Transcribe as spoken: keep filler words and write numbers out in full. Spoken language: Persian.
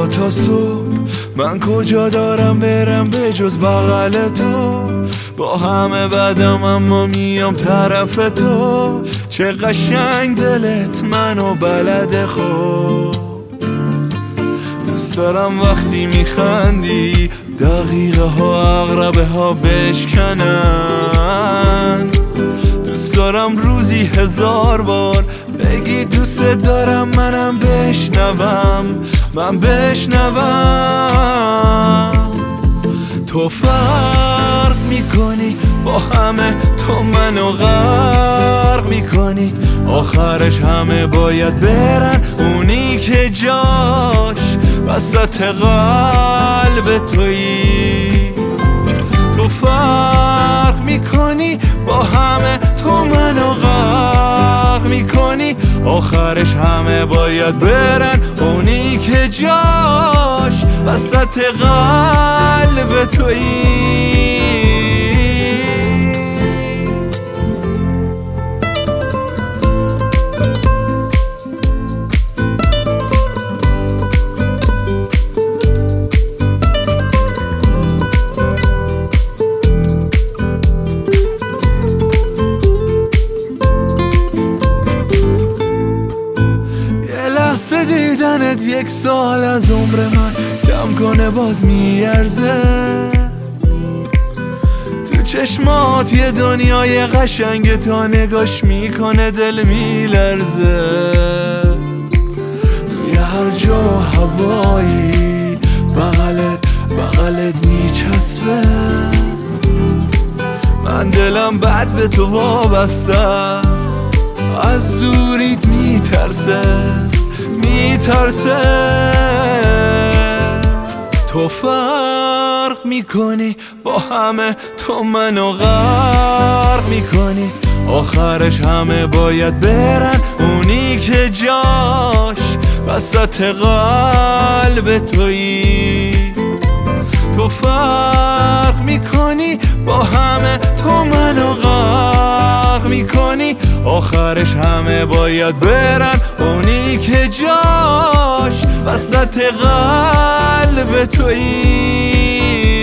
تا صبح من کجا دارم برم به جز بغل تو. با همه بدم اما میام طرف تو. چه قشنگ دلت منو بلده خوب. دوست دارم وقتی میخندی دقیقه ها عقربه ها بشکنن. دوست دارم روزی هزار بار بگی دوست دارم منم بشنوم من بشنوم. تو فرق میکنی با همه، تو منو غرق میکنی. آخرش همه باید برن، اونی که جاش وسط قلب تویی. تو فرق میکنی با همه، تو منو غرق میکنی. آخرش همه باید برن، اونی که جاش وسط قلب تویی. دیدنت یک سال از عمر من کم کنه باز میارزه. تو چشمات یه دنیای قشنگ، تا نگاش میکنه دل میلرزه. توی هر جا هوایی بغلت بغلت میچسبه. من دلم بد به تو وابسته است، از دوریت میترسه میترسه. تو فرق میکنی با همه، تو منو غرق میکنی. آخرش همه باید برن، اونی که جاش وسط قلب تویی. تو فرق میکنی با همه، تو منو غرق میکنی. آخرش همه باید برن، اونی که جاش وسط قلب تویی.